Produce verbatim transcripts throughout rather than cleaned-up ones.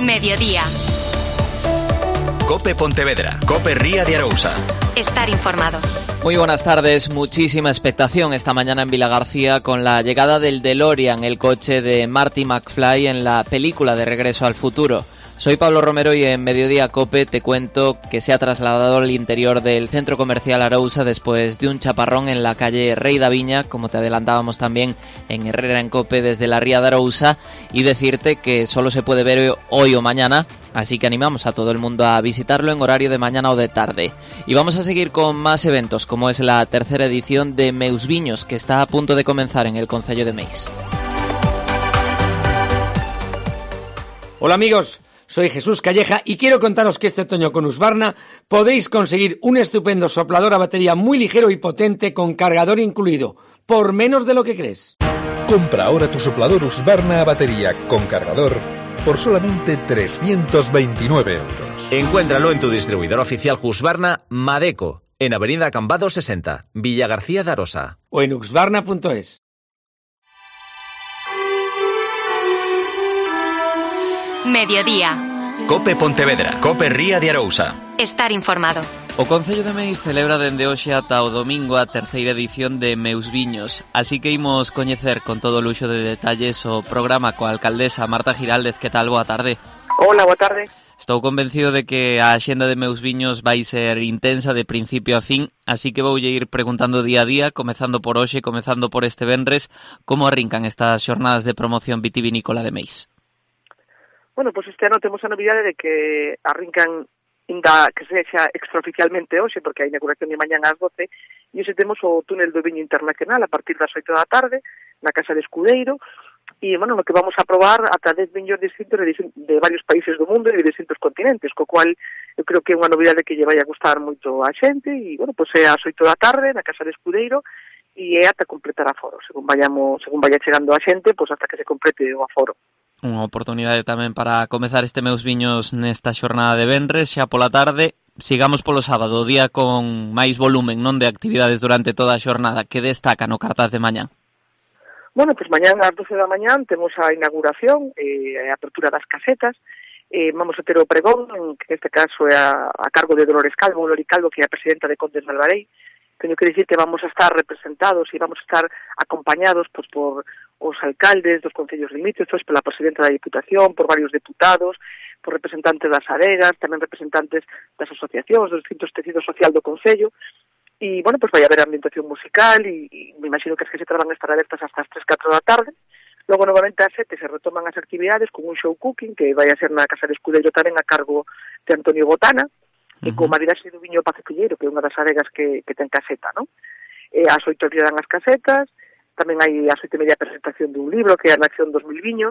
Mediodía. Cope Pontevedra, Cope Ría de Arousa. Estar informado. Muy buenas tardes, muchísima expectación esta mañana en Vilagarcía con la llegada del DeLorean, el coche de Marty McFly en la película de Regreso al Futuro. Soy Pablo Romero y en Mediodía Cope te cuento que se ha trasladado al interior del centro comercial Arousa después de un chaparrón en la calle Rey da Viña, como te adelantábamos también en Herrera en Cope desde la Ría de Arousa, y decirte que solo se puede ver hoy o mañana, así que animamos a todo el mundo a visitarlo en horario de mañana o de tarde. Y vamos a seguir con más eventos, como es la tercera edición de Meus Viños, que está a punto de comenzar en el concello de Meis. Hola amigos, soy Jesús Calleja y quiero contaros que este otoño con Husqvarna podéis conseguir un estupendo soplador a batería muy ligero y potente con cargador incluido, por menos de lo que crees. Compra ahora tu soplador Husqvarna a batería con cargador por solamente trescientos veintinueve euros. Encuéntralo en tu distribuidor oficial Husqvarna Madeco, en Avenida Cambados sesenta, Villa García de Arosa. O en husqvarna punto es. Mediodía. Cope Pontevedra, Cope Ría de Arousa. Estar informado. O Concello de Meis celebra dende hoxe ata o domingo a terceira edición de Meus Viños, así que imos coñecer con todo o luxo de detalles o programa coa alcaldesa Marta Giraldez. Que tal? Boa tarde. Hola, boa tarde. Estou convencido de que a axenda de Meus Viños vai ser intensa de principio a fin, así que voulle ir preguntando día a día, comezando por hoxe, comezando por este venres, como arrincan estas xornadas de promoción vitivinícola de Meis. Bueno, pois pues este ano temos a novidade de que arrincan inda que sexa extraoficialmente hoxe, porque a inauguración de mañán ás doce, e hoxe temos o túnel do Viño Internacional a partir das oito da tarde, na Casa de Escudeiro, e, bueno, no que vamos a probar ata dez viños distintos de, de varios países do mundo e de distintos continentes, co cual eu creo que é unha novidade que lle vai a gustar moito a xente, e, bueno, pois pues é ás oito da tarde, na Casa de Escudeiro, e é ata completar aforo, según vayamos, según vaya chegando a xente, pois pues hasta que se complete o aforo. Unha oportunidade tamén para comezar este Meus Viños nesta xornada de venres, xa pola tarde. Sigamos polo sábado, o día con máis volumen, non, de actividades durante toda a xornada. Que destaca no cartaz de mañán? Bueno, pois pues mañán ás doce da mañán temos a inauguración e eh, a apertura das casetas. Eh, vamos a ter o pregón, que neste caso é a, a cargo de Dolores Calvo, Lori Calvo, que é a presidenta de Condes de Albarei. Teño que dicir que vamos a estar representados e vamos a estar acompañados pois, por os alcaldes dos concellos limítrofes, pola presidenta da Diputación, por varios deputados, por representantes das adegas, tamén representantes das asociacións, dos distintos tecidos social do concello, e, bueno, pois vai haber ambientación musical, e, e me imagino que as casetas van a estar abertas hasta as tres, catro da tarde. Logo, novamente, ás sete se retoman as actividades con un show cooking, que vai a ser na Casa de Escudeiro tamén a cargo de Antonio Botana, e con maridaxe do viño Pazo Filleiro, que é unha das adegas que, que ten caseta, non? E ás oito abrirán as casetas, tamén hai ás oito e media a presentación dun libro, que é a Nación dos Mil Viños,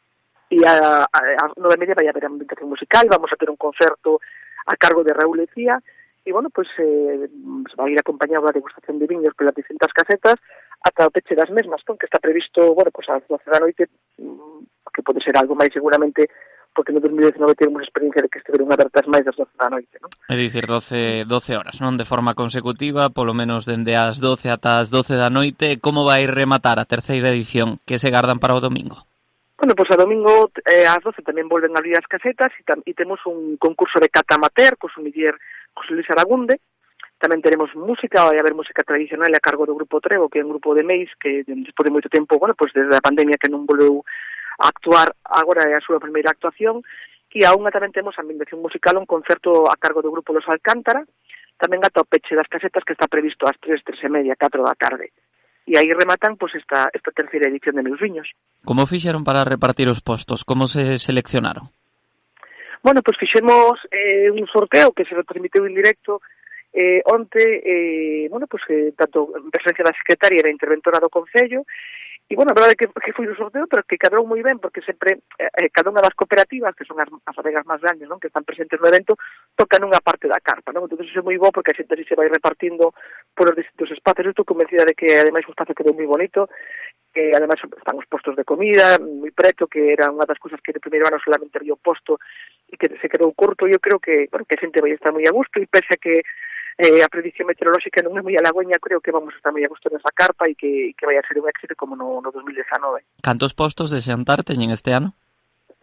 e a, a, a nove e media vai haber a ambientación musical, vamos a ter un concerto a cargo de Raúl Lecía, e, bueno, pois, eh, vai ir acompañado a degustación de viños pelas distintas casetas, ata o peche das mesmas, non? Que está previsto, bueno, pois, ás doce da noite, que pode ser algo máis seguramente, porque no dos mil diecinueve temos experiencia de que estiveron abertas máis das doce da noite, non? É dicir, doce, doce horas, non? De forma consecutiva, polo menos dende as doce ata as doce da noite. Como vai rematar a terceira edición? Que se gardan para o domingo? Bueno, pois a domingo eh, ás doce tamén volven a abrir as casetas e, tam, e temos un concurso de cata amateur co sumiller José Luis Aragunde. Tamén teremos música, vai haber música tradicional a cargo do Grupo Trevo, que é un grupo de Meis que despois de moito tempo, bueno, pois desde a pandemia que non volveu a actuar, agora é a súa primeira actuación, e a unha tamén temos a ambientación musical, un concerto a cargo do Grupo Los Alcántara, tamén ata o peche das casetas que está previsto ás tres, tres e media, catro da tarde. E aí rematan pois esta, esta terceira edición de Meus Viños. Como fixeron para repartir os postos? Como se seleccionaron? Bueno, pois fixemos eh, un sorteo que se retransmitiu en directo eh, onte, eh, bueno, pois eh, tanto en presencia da secretaria e da interventora do Concello. E, bueno, a verdade é que, que foi un sorteo, pero que cadrou moi ben, porque sempre, eh, cada unha das cooperativas, que son as, as adegas máis grandes, non, que están presentes no evento, tocan unha parte da carpa, non? Entón, iso é moi bo, porque a xente así se vai repartindo por os distintos espacios. Eu estou convencida de que, ademais, o espacio quedou moi bonito, que, ademais, están os postos de comida, moi preto, que era unha das cousas que de primeiro ano solamente había o posto, e que se quedou corto. E eu creo que, bueno, que a xente vai estar moi a gusto, e pese a que eh, a predición meteorolóxica non é moi halagüeña, creo que vamos a estar moi a gusto nesa carpa e que, que vai a ser un éxito como no, no dos mil dezanove. Cantos postos de xantar teñen este ano?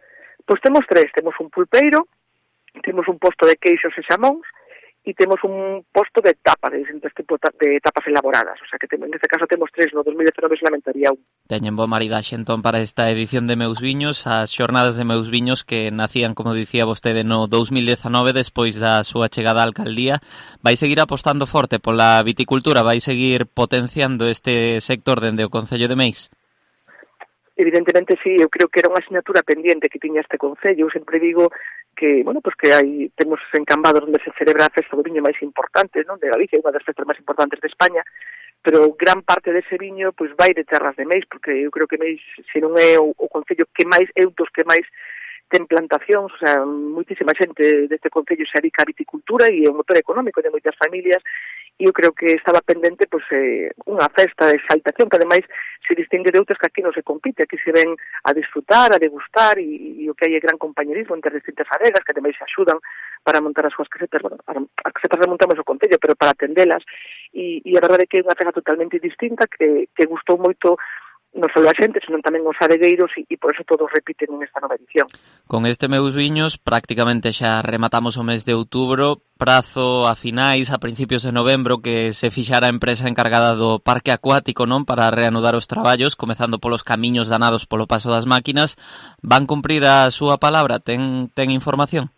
Pois temos tres, temos un pulpeiro, temos un posto de queixos e xamóns, e temos un posto de tapa, de distintos tipos de tapas elaboradas. O sea que en este caso temos tres, no dos mil dezenove se lamentaría un. Teñen bo maridaxe entón para esta edición de Meus Viños, as xornadas de Meus Viños que nacían, como dicía vostede, no dos mil dezanove despois da súa chegada á alcaldía. Vai seguir apostando forte pola viticultura, vai seguir potenciando este sector dende o Concello de Meis? Evidentemente, sí, eu creo que era unha asignatura pendiente que tiña este Concello. Eu sempre digo que, bueno, pues que hai, temos en Cambados onde se celebra a festa do viño máis importante, non, de Galicia, unha das festas máis importantes de España, pero gran parte dese viño pois vai de terras de Meis, porque eu creo que Meis, se non é o, o Concello que máis, é un dos que máis ten plantacións, o sea, moitísima xente deste Concello se dedica á viticultura e é un motor económico de moitas familias, e eu creo que estaba pendente pois, eh, unha festa de exaltación que ademais se distingue de outras que aquí non se compite, aquí se ven a disfrutar, a degustar e, e o que hai é gran compañerismo entre as distintas adegas que ademais se axudan para montar as súas casetas. Bueno, as casetas remontamos o Concello, pero para atendelas e, e a verdade é que é unha festa totalmente distinta que, que gustou moito non só a xente, senón tamén os adegueiros e, e por eso todos repiten nesta nova edición. Con este Meus Viños prácticamente xa rematamos o mes de outubro, prazo a finais, a principios de novembro que se fixara a empresa encargada do parque acuático, non, para reanudar os traballos, comezando polos camiños danados polo paso das máquinas. Van cumprir a súa palabra? Ten, ten información?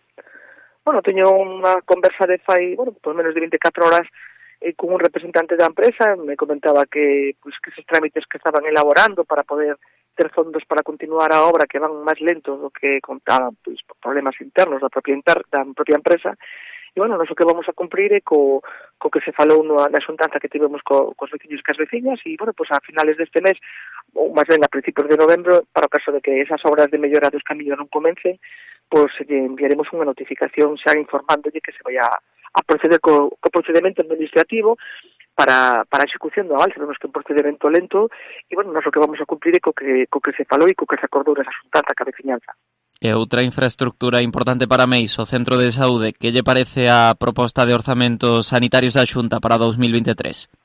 Bueno, teño unha conversa de fai, bueno, por menos de veinticuatro horas eh, con un representante da empresa, me comentaba que, pues, que esos trámites que estaban elaborando para poder ter fondos para continuar a obra que van máis lentos do que contaban, pues, por problemas internos da propia, inter, da propia empresa. E, bueno, nós o que vamos a cumprir é co, co que se falou no, na xuntanza que tivemos co, cos veciños e cas veciñas e, bueno, pues a finales deste mes, ou máis ben a principios de novembro, para o caso de que esas obras de mellora dos camiños non comencen, pois pues, enviaremos unha notificación xa informándolle que se vai a, a proceder co, co procedimento administrativo para, para a execución do aval. Sabemos que é un procedimento lento e, bueno, nós o que vamos a cumprir é co que, co que se falou e co que se acordou esa xuntanza ca veciñanza. E outra infraestructura importante para Meis, o Centro de Saúde. Que lle parece a proposta de orzamentos sanitarios da Xunta para o dos mil veintitrés?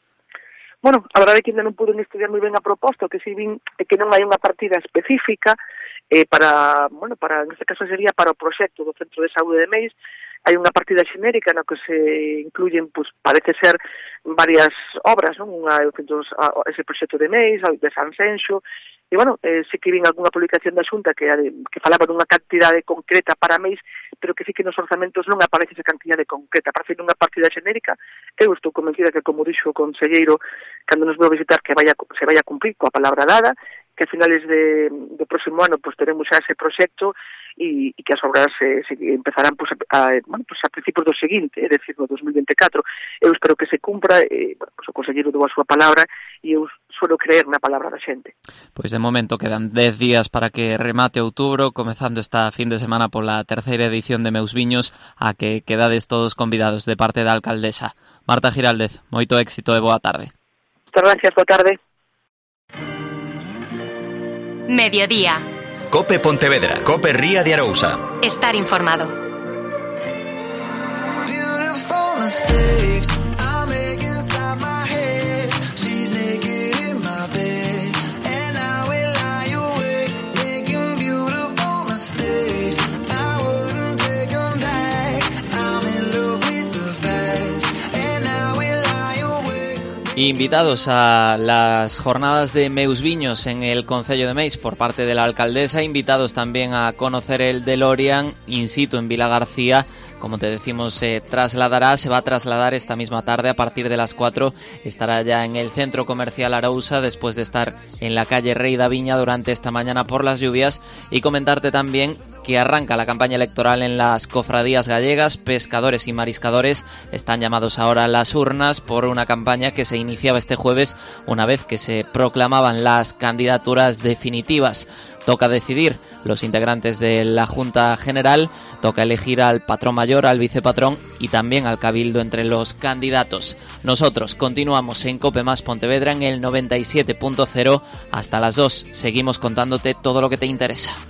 Bueno, a verdade é que ainda non pude estudiar moi ben a proposta, o que si vin é que non hai unha partida específica eh, para, bueno, para, en este caso sería para o proxecto do Centro de Saúde de Meis. Hai unha partida xenérica na que se incluyen, pues, parece ser, varias obras, non? Unha, ese proxecto de Meis, de San Senxo, e, bueno, eh, sí que vin algunha publicación da Xunta que, que falaba dunha cantidade concreta para Meis, pero que sí que nos orzamentos non aparece esa cantidade concreta. Para ser unha partida xenérica, eu estou convencida que, como dixo o conselleiro, cando nos veu visitar, que vaya, se vai a cumprir coa palabra dada, que a finales de, do próximo ano pues, teremos xa ese proxecto e, e que as obras eh, se empezarán pues, a, bueno, pues, a principios do seguinte, é dicir, no dos mil veinticuatro. Eu espero que se cumpra, eh, bueno, pues, o conselleiro dou a súa palabra e eu suelo creer na palabra da xente. Pois de momento quedan dez días para que remate outubro, comezando esta fin de semana pola terceira edición de Meus Viños, a que quedades todos convidados de parte da alcaldesa. Marta Giraldez, moito éxito e boa tarde. Moitas gracias, boa tarde. Mediodía. Cope Pontevedra. Cope Ría de Arousa. Estar informado. Invitados a las jornadas de Meus Viños en el Concello de Meis por parte de la alcaldesa, invitados también a conocer el DeLorean in situ en Vilagarcía. Como te decimos, se trasladará, se va a trasladar esta misma tarde a partir de las cuatro. Estará ya en el Centro Comercial Arousa después de estar en la calle Rei da Viña durante esta mañana por las lluvias. Y comentarte también que arranca la campaña electoral en las cofradías gallegas. Pescadores y mariscadores están llamados ahora a las urnas por una campaña que se iniciaba este jueves una vez que se proclamaban las candidaturas definitivas. Toca decidir los integrantes de la Junta General, toca elegir al patrón mayor, al vicepatrón y también al cabildo entre los candidatos. Nosotros continuamos en Cope Más Pontevedra en el noventa y siete punto cero hasta las dos. Seguimos contándote todo lo que te interesa.